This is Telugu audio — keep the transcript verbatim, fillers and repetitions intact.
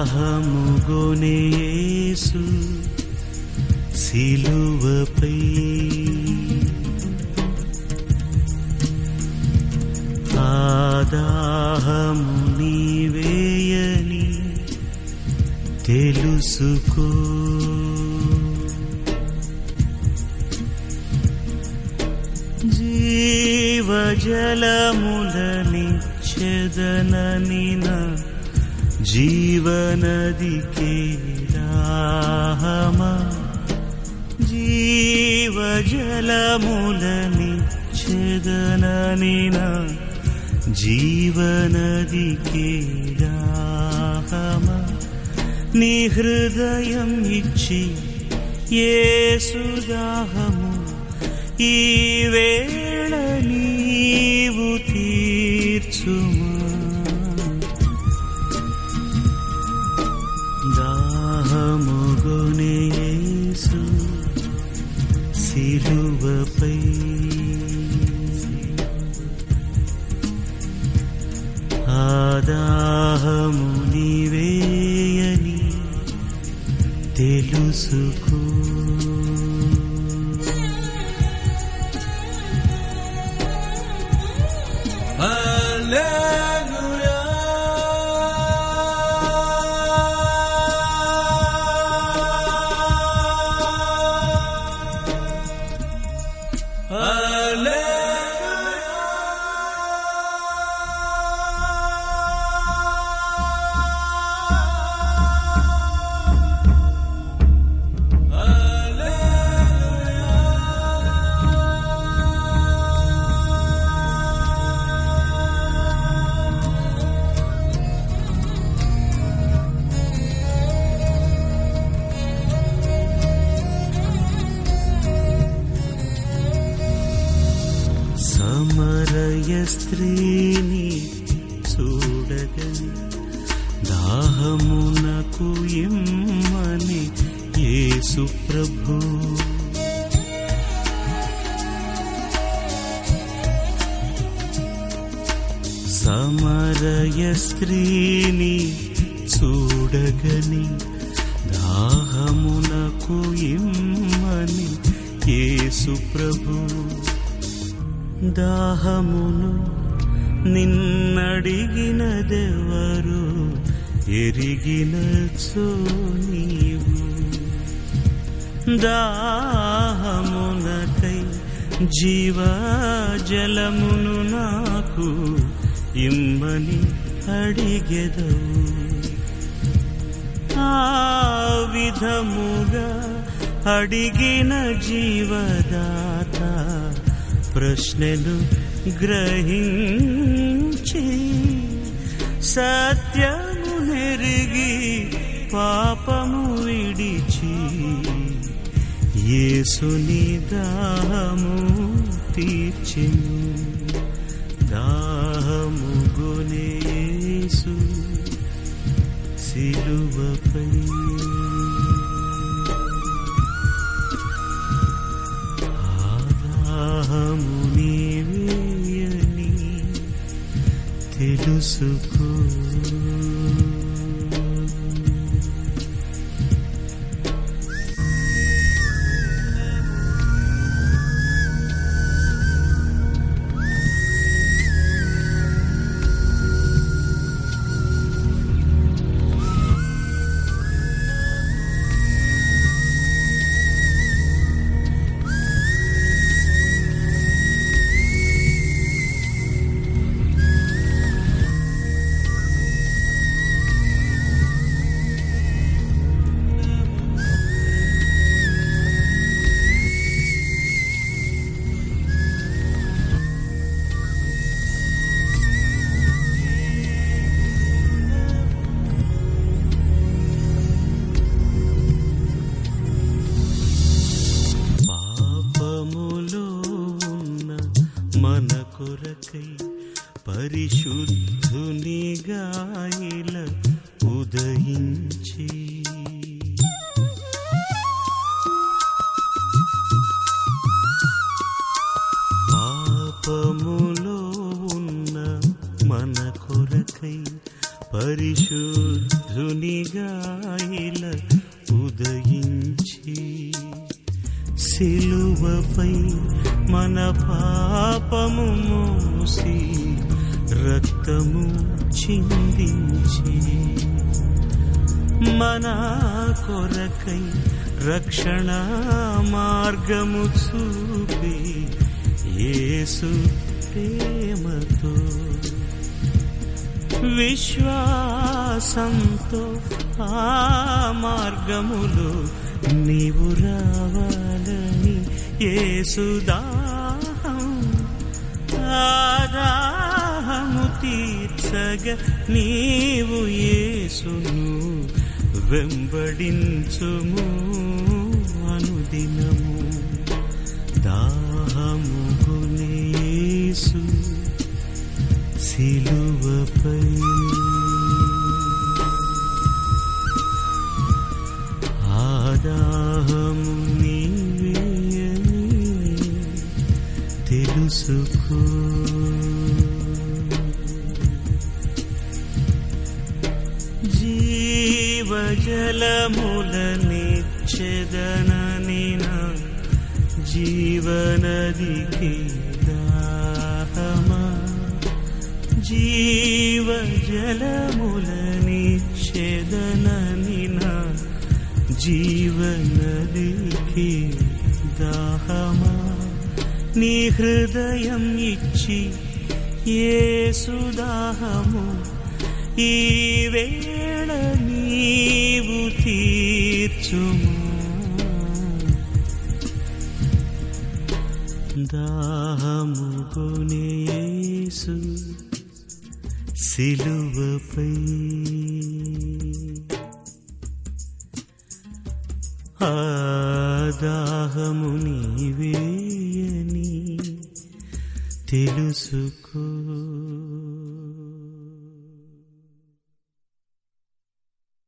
దాహముగొనే యేసు సిలువపై ఆ దాహము నీవేయని తెలుసుకో. జీవజలములనిచ్చెదనని నా జీవనదికే దాహమా, జీవజలములనిచ్చెదనని నా జీవనదికే దాహమా. నీ హృదయం ఇచ్చి యేసు దాహము ఈ వేళ నీవు తీర్చుమా. దాహముగొనే యేసు సిలువపై ఆ దాహము నీవేయని తెలుసుకో. Hallelujah, Hallelujah. సమరయ స్త్రీని చూడగని దాహమునకు ఇమ్మని యేసు ప్రభు. సమరయ స్త్రీని చూడగని దాహమునకు ఇమ్మని యేసు ప్రభు. దాహమును నిన్నడిగినదెవరు ఎరిగినచో నీవు. దాహమునకై జీవజలమును నాకు ఇమ్మని అడిగెదవు. ఆ విధముగా అడిగిన జీవదాత ప్రశ్నను గ్రహించి సత్యము నెరిగి పాపము విడిచి యేసుని దాహము తీర్చెను. దాహముగొనే యేసు సిలువపై దాహము నీవేయని తెలుసుకో. మన కొరకై పరిశుద్ధునిగా ఇలా ఉదయించి పాపములో ఉన్న మన కొరకై పరిశుద్ధునిగా సిలువపై మన పాపము మోసి రక్తము చిందించి మన కొరకై రక్షణ మార్గము చూపి యేసు ప్రేమతో విశ్వాసంతో ఆ మార్గములో నీవు రావాలని యేసు దాహం ఆ దాహము తీర్చగ నీవు యేసును వెంబడించుము అనుదినము. దాహముగునే యేసు సిలువపై ఆ దాహము నీవేయని తెలుసుకో. జీవజలములనిచ్చెదనని నా జీవనదికి దాహమా, జీవజలములనిచ్చెదనని నా జీవనదికి దాహమా, నీ హృదయం ఇచ్చి యేసు దాహము ఈ వేళ నీవు తీర్చుము. దాహముగొనే యేసు సిలువపై ఆ దాహము నీవేయని తెలుసుకో.